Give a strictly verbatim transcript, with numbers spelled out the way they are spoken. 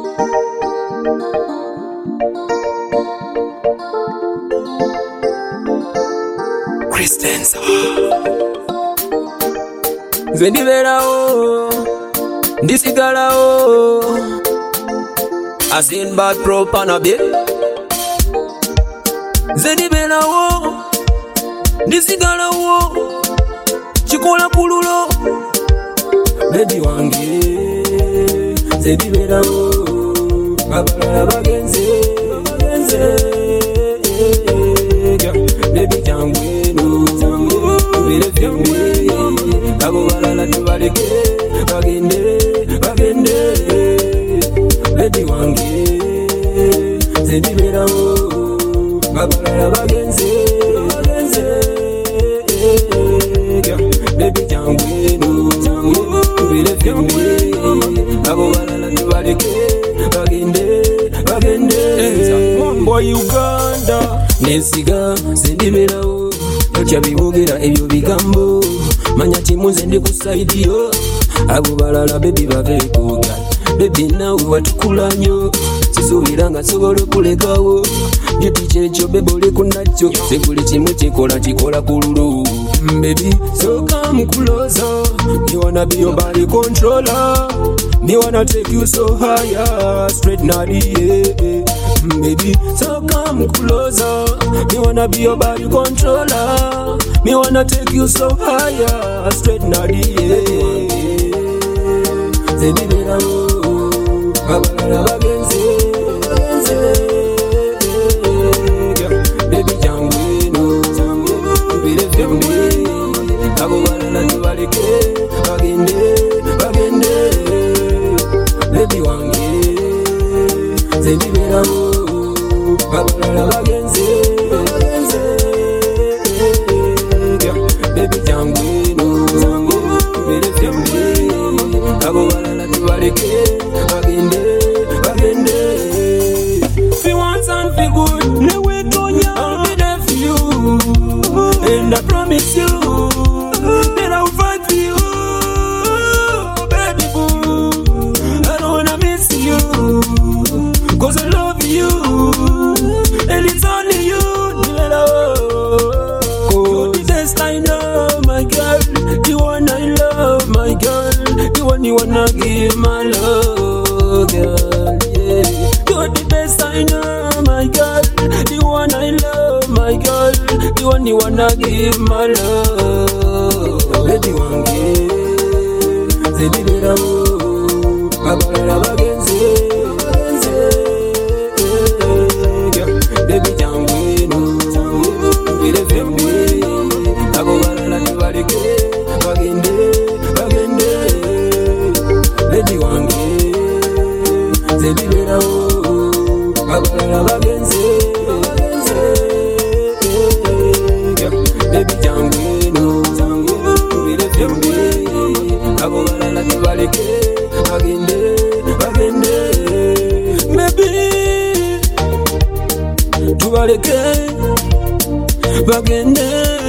Christensen Zendibelao Ndisigalao As in bad prop on a bit Zendibelao Ndisigalao Chikola kululo Baby wange Zendibelao Babalala bagenze Bagenze Baby jangwe no Ubile fyamwe Abo balala tubaleke Bagende Bagende Baby wange Zendibelao Babalala bagenze Bagenze Baby jangwe no Ubile fyamwe Abo balala tubaleke Bagende Bagende Boy Uganda Nesiga Zendibelao Ocha bibogera ebyo bigambo Manya timu nze kusaidio Abo balala baby baveko Baby nawe watukula nnyo Sisuubira nga nsobola okulekawo Beauty kyekyo baby oli kunakyo Sekuli kimu kikola kikola kululu Baby so come closer Me wanna be your body controller Me wanna take you so higher Straight naughty yeah. Baby, so come closer. Me wanna be your body controller. Me wanna take you so higher. Straight naughty, yeah. Zendibelao, babalala bagenze, bagenze. Baby jangwe no, ubile fyamwe. Abo balala tubaleke, bagende, bagende. Baby wange, Zendibelao. Babalala bagenze, bagenze. Baby jangwe no, ubile fyamwe. Abo balala tubaleke, bagende, bagende. If you want something good, no way to ya. I'll be there for you, and I promise you that I'll fight for you, baby boo. I don't wanna miss you, 'cause I love you. And it's only you, you're the best I know, my girl. The one I love, my girl. The one you wanna give my love, girl. Yeah. You're the best I know, my girl. The one I love, my girl. The one you wanna give my love. Baby wange, Zendibelao, babalala bagenze, bagenze. Baby jangwe no, ubile fyamwe. Abo balala tubaleke, bagende, bagende. Baby wange, Zendibelao, babalala bagenze, bagenze. Baby jangwe no, ubile fyamwe. Abo balala tubaleke, bagende, bagende. Baby tubaleke bagende